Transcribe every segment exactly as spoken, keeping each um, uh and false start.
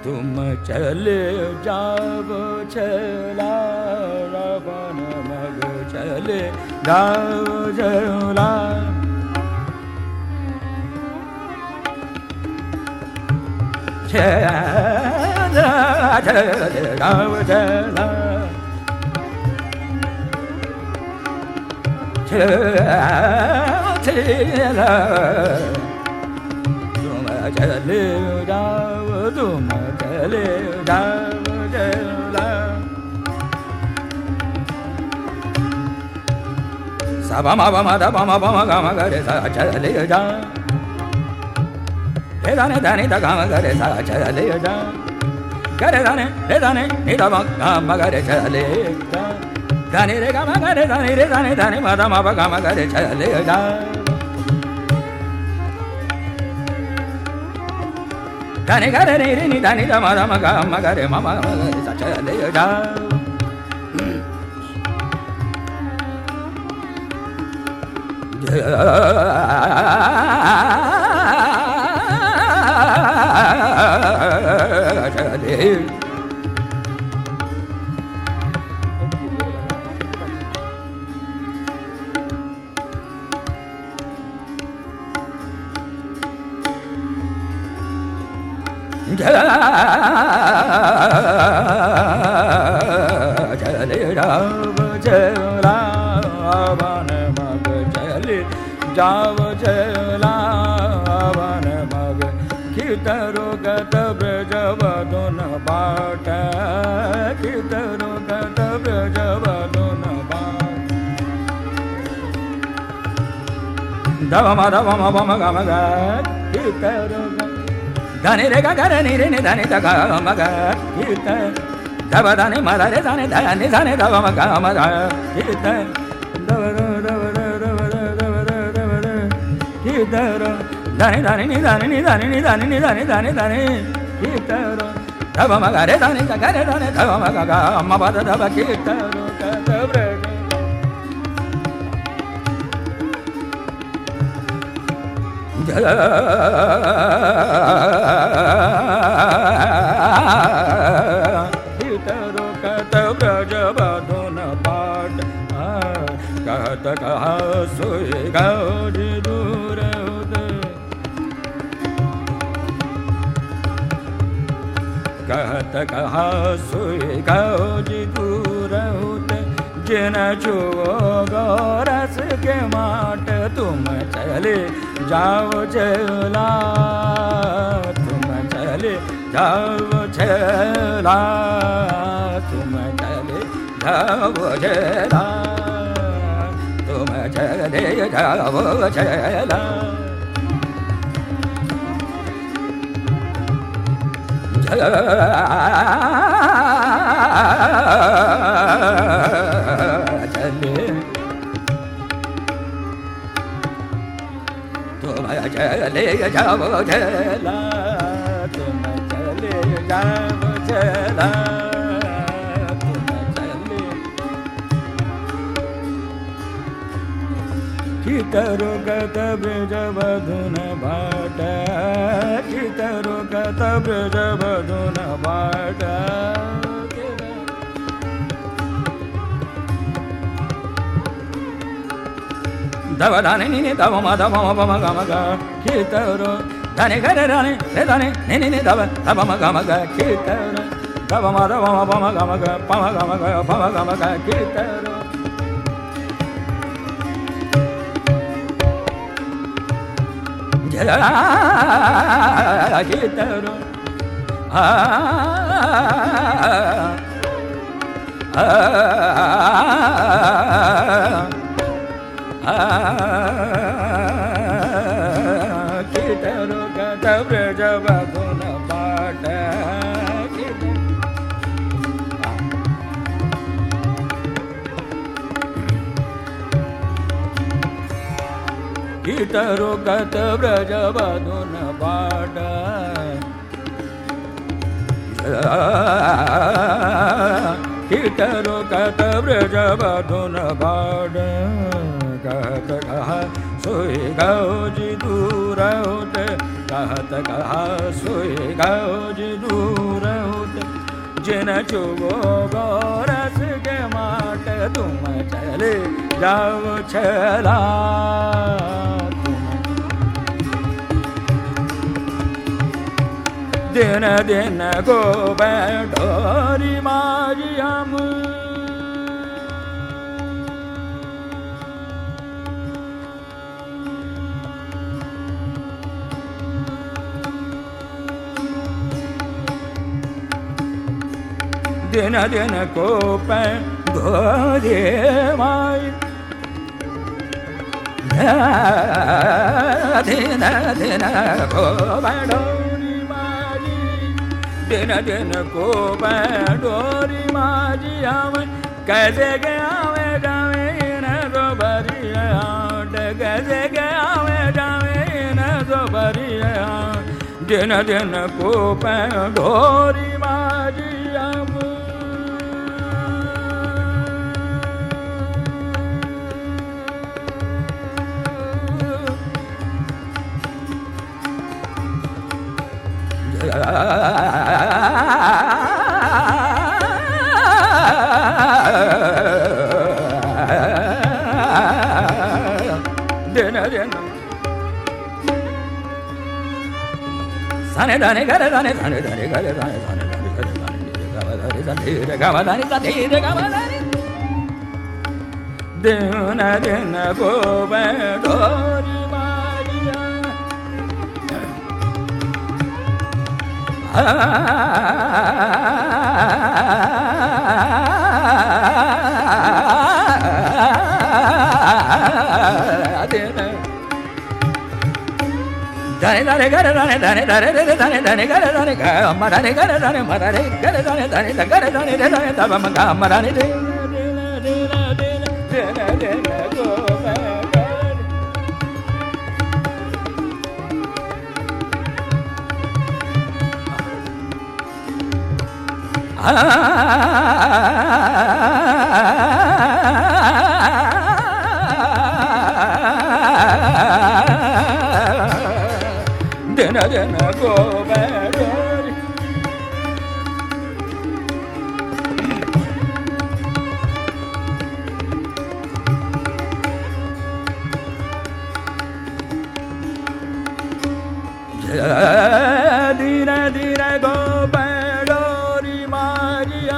तुम चले जाओ चला रावण मग चले जाओ चला चला चले जाओ चला चला तुम चले जाओ तुम चले जाओ चला सा ब म ब म द ब म ब म ग म ग रे सा चले जा रे दा ने दा ने दा ग म ग रे सा चले जा ग रे दा ने रे दा ने नि दा म ग म ग रे चले जा दा ने रे ग म ग रे दा ने रे दा ने दा ने म दा म ब ग म ग रे चले जा दा ने ग रे रे रे नि दा नि दा म दा म ग म ग रे म म ग रे सा चले जा चले जाओ चला वन मग कितरो गत ब्रज बदुन बाट कितरो गत ब्रज बदुन बाट दव म दव म ब म ग म ग कितरो धनि रे ग ग रे नि रे नि धनि द ग म ग कित दव धनि म रे धनि धनि धनि दव म ग म ग कित दव दव कितरो धनि धनि नि धनि नि धनि नि धनि नि धनि धनि धनि कितरो धव म ग रे धनि द ग रे धनि धव म ग ग म ब द धव कितरो गत ब्रज कितरो गत ब्रज बधुन बाट कहत कहा सोई गौरी दूर कहत कहा सोई गौरी दूर होते जिन छुओ गौरस के माट तुम चले जाओ चला तुम चले जाओ चला तुम चले जाओ चला तुम चले जाओ चला चले तुम चले जाओ चला तुम चले जाओ चला तुम चले कितरो गत ब्रज बधुन बाट कितरो गत ब्रज बधुन बाट दव धनि नि दव म दव म ब म ग म ग कितरो धनि ग रे धनि रे धनि नि नि दव दव म ग म ग कितरो दव म दव म ब म ग म ग प म ग म ग प म ग म ग कितरो जला कितरो आ कितरो गत ब्रज बधुन बाट कितरो गत ब्रज बधुन बाट कितरो गत ब्रज बधुन बाट कहत कहा सोई गौजी दूर होते कहत कहा सोई गौजी दूर दिन चुगो गोरस के माट तुम चले जाओ छला दिन दिन को बैठोरी मारी हम दिन दिन को बैठोरी मारी दिन दिन को बैठोरी दिन दिन को बैठोरी माजी हम कैसे गया वे जावे न तो भरी हाट कैसे गया वे जावे न तो भरी हाट दिन दिन को बैठोरी माजी हम दिन दिन साने दाने करे दाने साने दाने करे दाने साने दाने करे दाने रे गावा दाने साने रे गावा दाने दिन दिन को बैठोरी मारिया दाने दाने करे दाने दाने दाने रे दाने दाने करे दाने का मराने करे दाने मराने करे दाने दाने करे दाने रे दाने तब हम का मराने दे दे दे दे दे दे को आ दिन दिन को बैठोरी धीरे धीरे को बैठोरी मारिया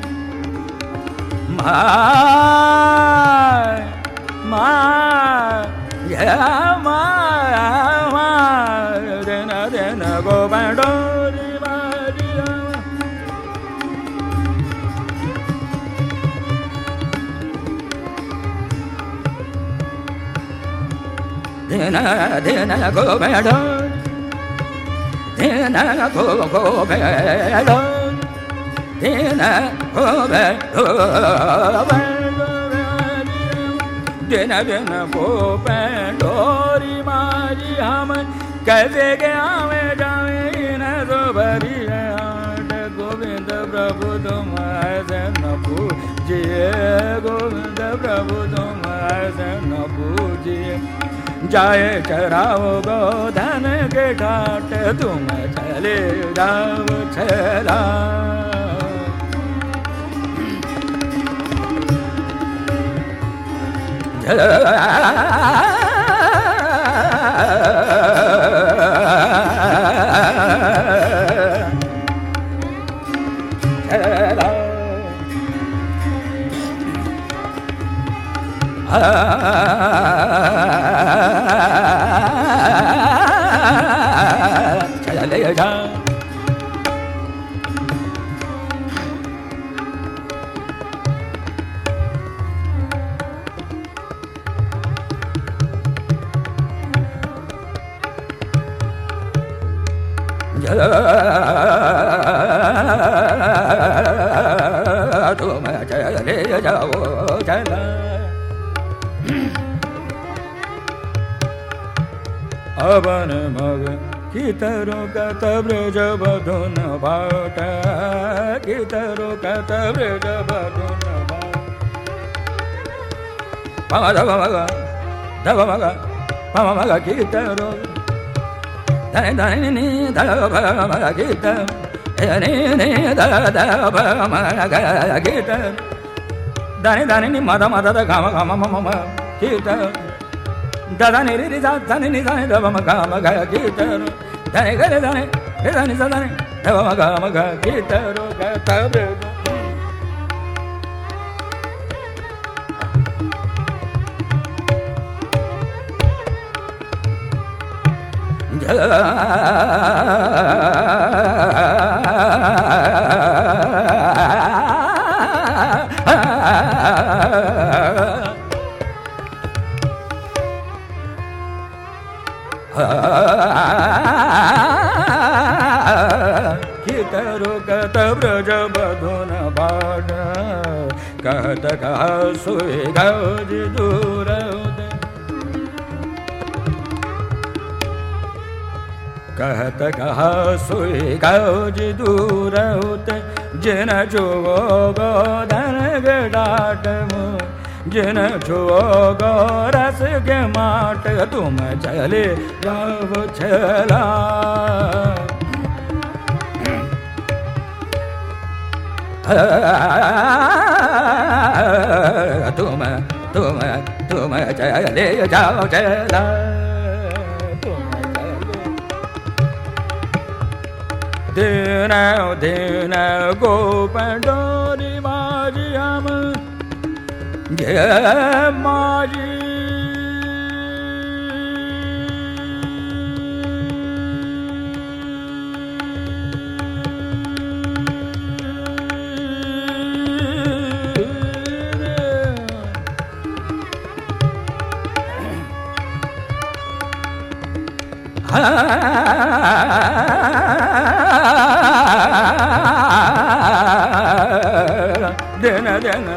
माय माय माय दिन दिन को बैठोरी मारिया दिन दिन को बैठोरी दिन को को बैठोरी दिन को बैठोरी दिन दिन को बैठोरी मारी हम कैसे गया वे जावे न तो भरी हाट गोविंद प्रभु तुम ऐसे न पूजिए गोविंद प्रभु तुम ऐसे न पूजिए जाए चराओ गोधन के घाट तुम चले जाओ छला चले जा तुम चले जाओ चला अवन मग कितरो कत ब्रज बधुन बाट कितरो कत ब्रज बधुन बाट पम धव मग धव मग पम मग कितरो धने धने नि धव मग कित ni ni da da ba ma ga ki ta da ni da ni ma da ma da da ga ma ga ma ma ma ki ta da da ni ri ri da da ni ni da ni da ba ma ga ma ga ki ta da ni ga da ni da ni da ni da ba ma ga ma ga ki ta ro ga ta bre Kitaro kata braja badona bada kata kasui gaudi duraude kata kasui gaudi duraude jena juvo godana gadatamu jena juvo goras ke mat tum chale jav chela तुम तुम तुम चले जाओ चला तुम दिन दिन गोपडोरी माजी हम जय माजी dena dena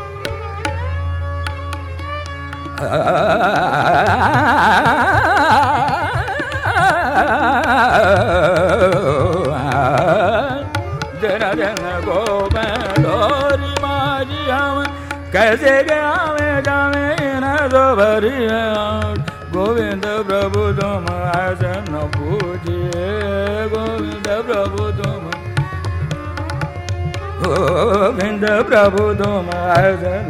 dena dena gobandori maji hum kaise gaave jaave na dobariya Govind प्रभु तुम आसन पूजिए गोविंद प्रभु तुम गोविंद प्रभु तुम आसन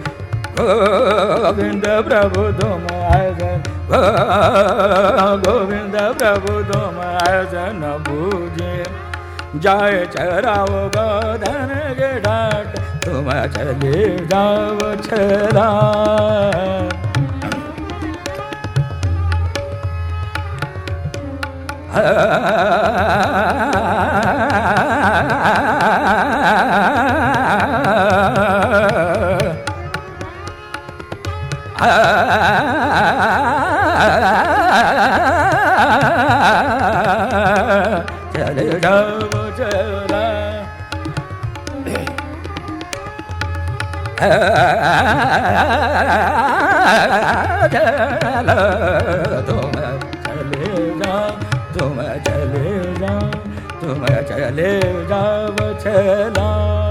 गोविंद प्रभु तुम आसन गोविंद प्रभु तुम आसन पूजिए जाए चराओ गोधन के ढाट तुम चले जाओ चला चले जाओ चला चला तुम चले जाओ तुम चले जाओ तुम चले जाओ चला